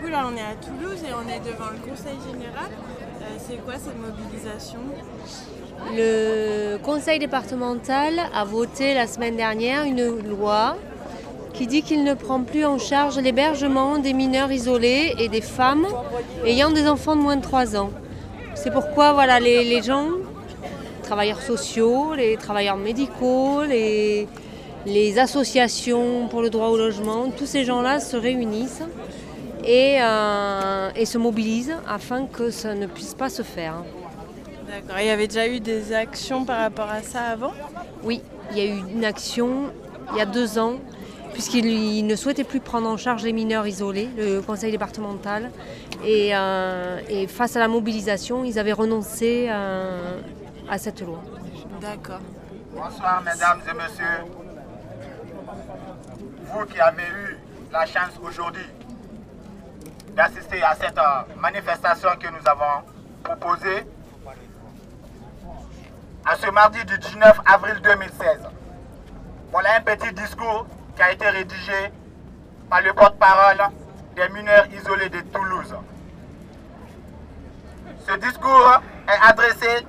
coup, là, on est à Toulouse et on est devant le Conseil général. C'est quoi cette mobilisation? Le conseil départemental a voté la semaine dernière une loi qui dit qu'il ne prend plus en charge l'hébergement des mineurs isolés et des femmes ayant des enfants de moins de 3 ans. C'est pourquoi voilà, les gens, les travailleurs sociaux, les travailleurs médicaux, les associations pour le droit au logement, tous ces gens-là se réunissent et se mobilisent afin que ça ne puisse pas se faire. D'accord. Il y avait déjà eu des actions par rapport à ça avant? Oui, il y a eu une action il y a 2 ans, puisqu'il ne souhaitait plus prendre en charge les mineurs isolés, le conseil départemental. Et face à la mobilisation, ils avaient renoncé à cette loi. D'accord. Bonsoir mesdames et messieurs. Vous qui avez eu la chance aujourd'hui d'assister à cette manifestation que nous avons proposée à ce mardi du 19 avril 2016. Voilà un petit discours qui a été rédigé par le porte-parole des mineurs isolés de Toulouse. Ce discours est adressé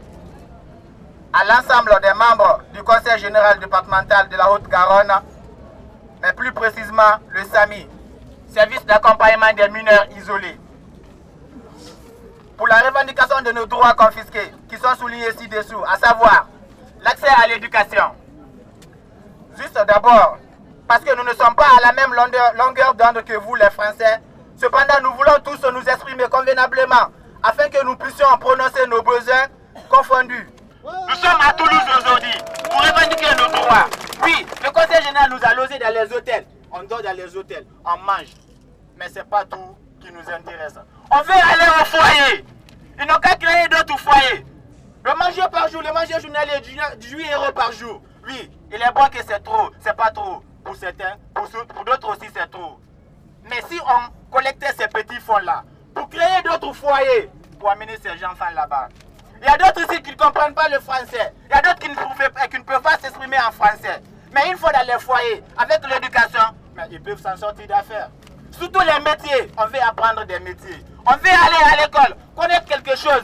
à l'ensemble des membres du Conseil général départemental de la Haute-Garonne, mais plus précisément le SAMI, Service d'accompagnement des mineurs isolés, pour la revendication de nos droits confisqués qui sont soulignés ci-dessous, à savoir l'accès à l'éducation. Juste d'abord, parce que nous ne sommes pas à la même longueur d'onde que vous les Français, cependant nous voulons tous nous exprimer convenablement afin que nous puissions prononcer nos besoins confondus. Nous sommes à Toulouse aujourd'hui pour revendiquer nos droits. Oui, le Conseil général nous a logés dans les hôtels. On dort dans les hôtels, on mange. Mais ce n'est pas tout qui nous intéresse. On veut aller au foyer. Ils n'ont qu'à créer d'autres foyers. Le manger par jour, le manger journalier, 18 € par jour. Oui, il est bon que c'est trop, c'est pas trop. Pour certains, pour d'autres aussi c'est trop. Mais si on collectait ces petits fonds-là, pour créer d'autres foyers, pour amener ces enfants là-bas. Il y a d'autres ici qui ne comprennent pas le français. Il y a d'autres qui ne peuvent pas s'exprimer en français. Mais une fois dans les foyers, avec l'éducation, ils peuvent s'en sortir d'affaires. Surtout les métiers, on veut apprendre des métiers. On veut aller à l'école, connaître quelque chose.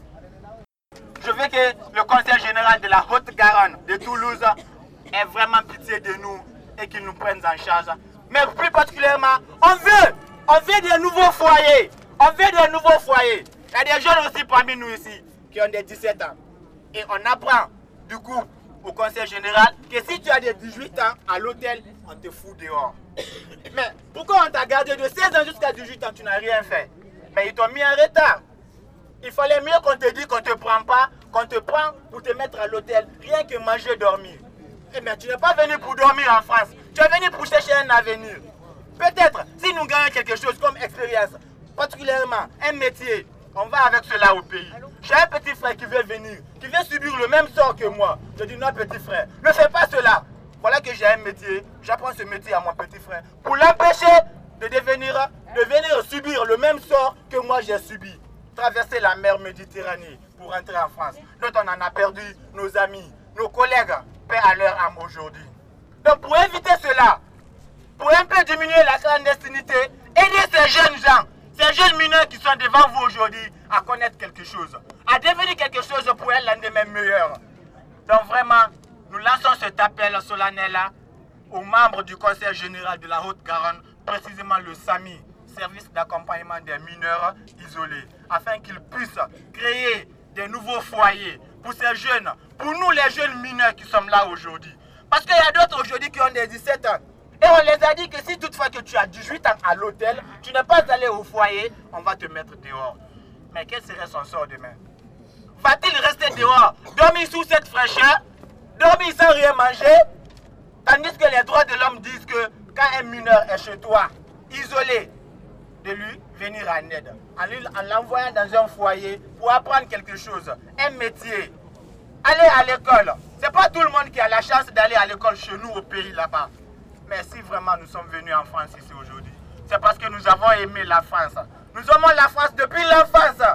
Je veux que le Conseil général de la Haute-Garonne de Toulouse ait vraiment pitié de nous et qu'il nous prenne en charge. Mais plus particulièrement, on veut des nouveaux foyers. On veut des nouveaux foyers. Il y a des jeunes aussi parmi nous ici qui ont des 17 ans. Et on apprend du coup au Conseil général que si tu as des 18 ans à l'hôtel, on te fout dehors. Mais pourquoi on t'a gardé de 16 ans jusqu'à 18 ans, tu n'as rien fait? Mais ils t'ont mis en retard. Il fallait mieux qu'on te dise qu'on ne te prend pas, qu'on te prend pour te mettre à l'hôtel, rien que manger, dormir. Eh bien, tu n'es pas venu pour dormir en France, tu es venu pour chercher un avenir. Peut-être, si nous gagnons quelque chose comme expérience, particulièrement un métier, on va avec cela au pays. J'ai un petit frère qui veut venir, qui veut subir le même sort que moi. Je dis non petit frère, ne fais pas cela. Voilà que j'ai un métier, j'apprends ce métier à mon petit frère. Pour l'empêcher de venir subir le même sort que moi j'ai subi. Traverser la mer Méditerranée pour rentrer en France. D'autres on en a perdu nos amis, nos collègues, paix à leur âme aujourd'hui. Donc pour éviter cela, pour un peu diminuer la clandestinité, aider ces jeunes gens, ces jeunes mineurs qui sont devant vous aujourd'hui à connaître quelque chose, à devenir quelque chose pour un lendemain meilleur. Donc vraiment, nous lançons cet appel solennel aux membres du Conseil général de la Haute-Garonne, précisément le SAMI, Service d'accompagnement des mineurs isolés, afin qu'ils puissent créer des nouveaux foyers pour ces jeunes, pour nous les jeunes mineurs qui sommes là aujourd'hui. Parce qu'il y a d'autres aujourd'hui qui ont des 17 ans. Et on les a dit que si toutefois que tu as 18 ans à l'hôtel, tu n'es pas allé au foyer, on va te mettre dehors. Mais quel serait son sort demain? Va-t-il rester dehors, dormir sous cette fraîcheur, dormir sans rien manger? Tandis que les droits de l'homme disent que quand un mineur est chez toi, isolé, de lui venir en aide, en l'envoyant dans un foyer pour apprendre quelque chose, un métier, aller à l'école. Ce n'est pas tout le monde qui a la chance d'aller à l'école chez nous au pays là-bas. Mais si vraiment nous sommes venus en France ici aujourd'hui, c'est parce que nous avons aimé la France. Nous aimons la France depuis l'enfance.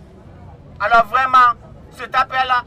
Alors vraiment, cet appel-là,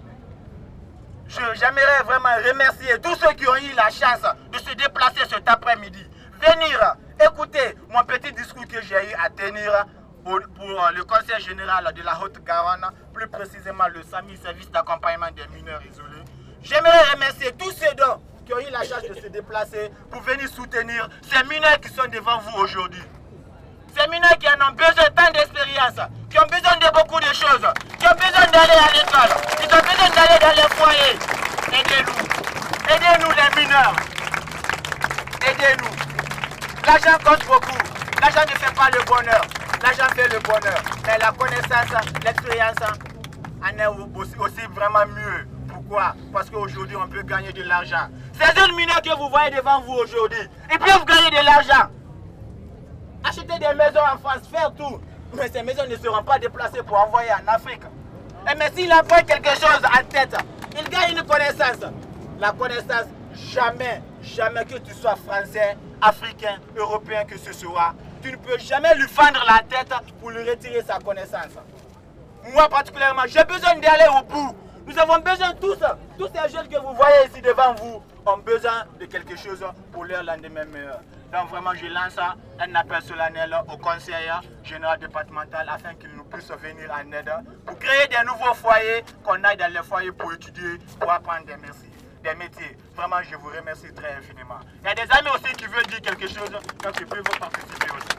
j'aimerais vraiment remercier tous ceux qui ont eu la chance de se déplacer cet après-midi, venir Écoutez mon petit discours que j'ai eu à tenir pour le Conseil général de la Haute-Garonne, plus précisément le SAMI, service d'accompagnement des mineurs isolés. J'aimerais remercier tous ceux qui ont eu la charge de se déplacer pour venir soutenir ces mineurs qui sont devant vous aujourd'hui. Ces mineurs qui en ont besoin tant d'expérience, qui ont besoin de beaucoup de choses, qui ont besoin d'aller à l'école, qui ont besoin d'aller dans les foyers. Aidez-nous. Aidez-nous les mineurs. Aidez-nous. L'argent compte beaucoup. L'argent ne fait pas le bonheur. L'argent fait le bonheur. Mais la connaissance, l'expérience en est aussi vraiment mieux. Pourquoi? Parce qu'aujourd'hui, on peut gagner de l'argent. Ces jeunes mineurs que vous voyez devant vous aujourd'hui, ils peuvent gagner de l'argent. Acheter des maisons en France, faire tout. Mais ces maisons ne seront pas déplacées pour envoyer en Afrique. Et mais s'il envoie quelque chose en tête, il gagne une connaissance. La connaissance, jamais que tu sois français, africain, européen que ce soit, tu ne peux jamais lui fendre la tête pour lui retirer sa connaissance. Moi particulièrement, j'ai besoin d'aller au bout. Nous avons besoin tous ces jeunes que vous voyez ici devant vous, ont besoin de quelque chose pour leur lendemain meilleur. Donc vraiment, je lance un appel solennel au conseil général départemental afin qu'il nous puisse venir en aide pour créer des nouveaux foyers, qu'on aille dans les foyers pour étudier, pour apprendre des métiers. Vraiment, je vous remercie très infiniment. Il y a des amis aussi qui veulent dire quelque chose, donc ils peuvent participer aussi.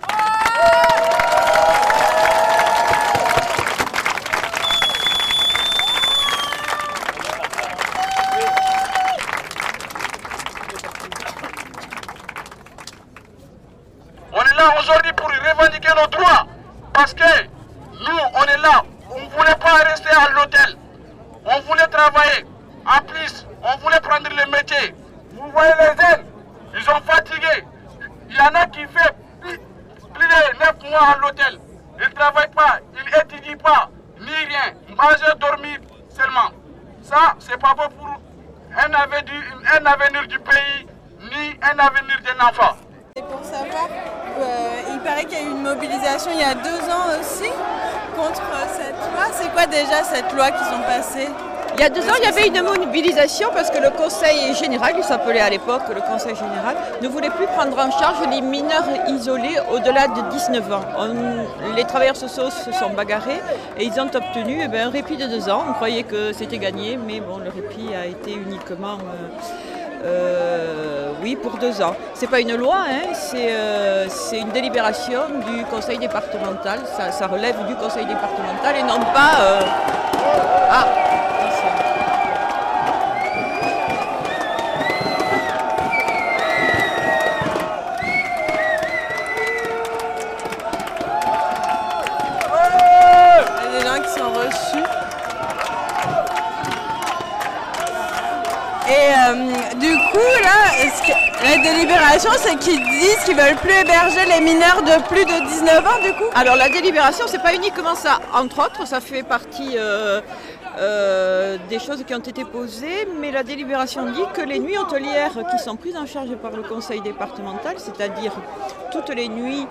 On est là aujourd'hui pour revendiquer nos droits. Parce que nous, on est là. On ne voulait pas rester à l'hôtel. On voulait travailler. En plus, on voulait prendre le métier. Vous voyez les jeunes, ils sont fatigués. Il y en a qui font plus de 9 mois à l'hôtel. Ils ne travaillent pas, ils n'étudient pas, ni rien. Manger, dormir seulement. Ça, c'est pas bon pour un avenir du pays, ni un avenir d'un enfant. Et pour savoir, il paraît qu'il y a eu une mobilisation il y a 2 ans aussi contre cette loi. C'est quoi déjà cette loi qu'ils ont passée? Il y a 2 ans, il y avait une mobilisation parce que le Conseil général, il s'appelait à l'époque le Conseil général, ne voulait plus prendre en charge les mineurs isolés au-delà de 19 ans. Les travailleurs sociaux se sont bagarrés et ils ont obtenu un répit de 2 ans. On croyait que c'était gagné, mais bon, le répit a été uniquement... oui, pour 2 ans. C'est pas une loi, hein, c'est une délibération du conseil départemental. Ça relève du conseil départemental et non pas... Il y a des gens qui sont reçus. Et du coup, là, la délibération, c'est qu'ils disent qu'ils ne veulent plus héberger les mineurs de plus de 19 ans, du coup? Alors la délibération, c'est pas uniquement ça. Entre autres, ça fait partie des choses qui ont été posées, mais la délibération dit que les nuits hôtelières qui sont prises en charge par le conseil départemental, c'est-à-dire toutes les nuits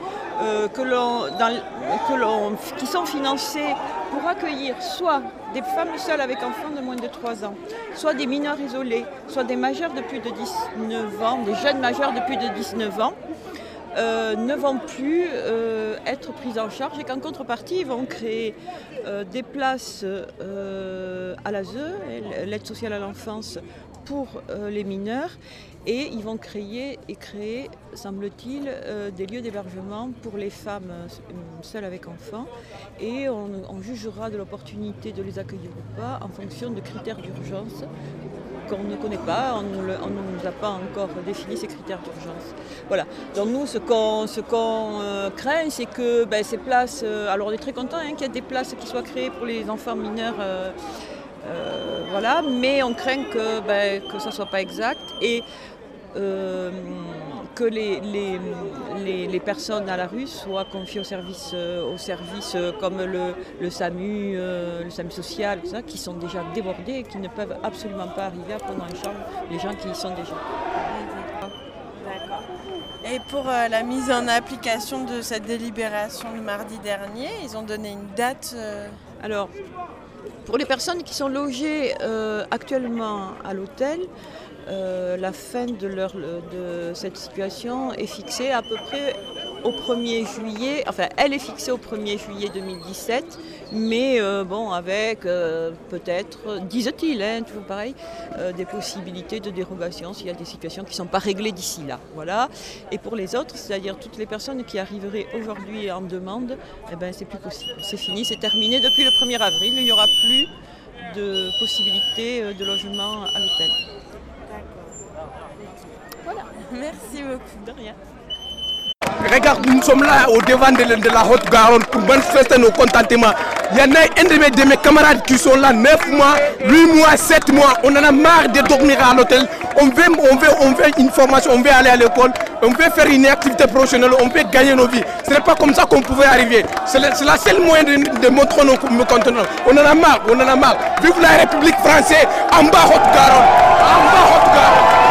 qui sont financées pour accueillir soit des femmes seules avec enfants de moins de 3 ans, soit des mineurs isolés, soit des majeurs de plus de 19 ans, des jeunes majeurs de plus de 19 ans, ne vont plus être prises en charge et qu'en contrepartie, ils vont créer des places à l'ASE, l'aide sociale à l'enfance, pour les mineurs, et ils vont créer, semble-t-il, des lieux d'hébergement pour les femmes seules avec enfants, et on jugera de l'opportunité de les accueillir ou pas en fonction de critères d'urgence qu'on ne connaît pas, on ne nous a pas encore défini ces critères d'urgence. Voilà. Donc nous, ce qu'on craint, c'est que ces places, alors on est très content qu'il y ait des places qui soient créées pour les enfants mineurs, voilà, mais on craint que ça ne soit pas exact et que les personnes à la rue soient confiées au service comme le SAMU, le SAMU social, tout ça, qui sont déjà débordés et qui ne peuvent absolument pas arriver à prendre en charge les gens qui y sont déjà. D'accord. Et pour la mise en application de cette délibération de mardi dernier, ils ont donné une date Alors, Pour les personnes qui sont logées actuellement à l'hôtel, la fin de cette situation est fixée à peu près au 1er juillet, enfin elle est fixée au 1er juillet 2017, mais bon, avec peut-être, disent-ils, hein, toujours pareil, des possibilités de dérogation s'il y a des situations qui ne sont pas réglées d'ici là. Voilà. Et pour les autres, c'est-à-dire toutes les personnes qui arriveraient aujourd'hui en demande, eh ben, c'est plus possible. C'est fini, c'est terminé. Depuis le 1er avril, il n'y aura plus de possibilité de logement à l'hôtel. Voilà. Merci beaucoup. De rien. Regarde, nous sommes là au devant de la Haute-Garonne pour manifester nos contentements. Il y en a un de mes camarades qui sont là 9 mois, 8 mois, 7 mois. On en a marre de dormir à l'hôtel. On veut une formation, on veut aller à l'école, on veut faire une activité professionnelle, on veut gagner nos vies. Ce n'est pas comme ça qu'on pouvait arriver. C'est la seule moyen de montrer nos contentements. On en a marre, on en a marre. Vive la République française, en bas Haute-Garonne, en bas Haute-Garonne.